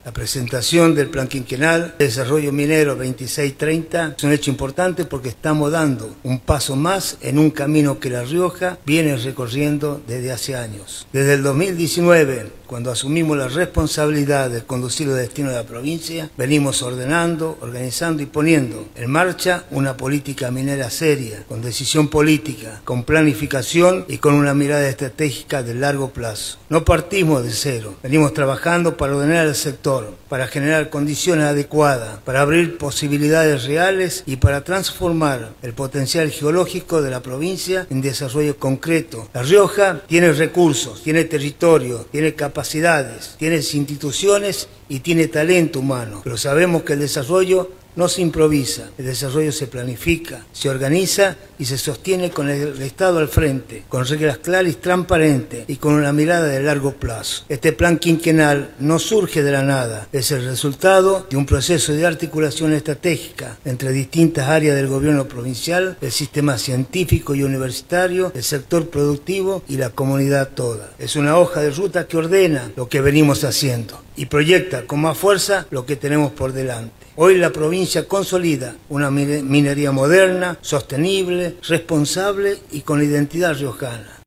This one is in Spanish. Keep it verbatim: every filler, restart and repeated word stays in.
La presentación del Plan Quinquenal de Desarrollo Minero veintiséis treinta es un hecho importante porque estamos dando un paso más en un camino que La Rioja viene recorriendo desde hace años. Desde el dos mil diecinueve, cuando asumimos la responsabilidad de conducir los destinos de la provincia, venimos ordenando, organizando y poniendo en marcha una política minera seria, con decisión política, con planificación y con una mirada estratégica de largo plazo. No partimos de cero, venimos trabajando para ordenar el sector, para generar condiciones adecuadas, para abrir posibilidades reales y para transformar el potencial geológico de la provincia en desarrollo concreto. La Rioja tiene recursos, tiene territorio, tiene capacidades, tiene instituciones y tiene talento humano, pero sabemos que el desarrollo no se improvisa, el desarrollo se planifica, se organiza y se sostiene con el Estado al frente, con reglas claras y transparentes y con una mirada de largo plazo. Este plan quinquenal no surge de la nada, es el resultado de un proceso de articulación estratégica entre distintas áreas del gobierno provincial, el sistema científico y universitario, el sector productivo y la comunidad toda. Es una hoja de ruta que ordena lo que venimos haciendo y proyecta con más fuerza lo que tenemos por delante. Hoy la provincia consolida una minería moderna, sostenible, responsable y con identidad riojana.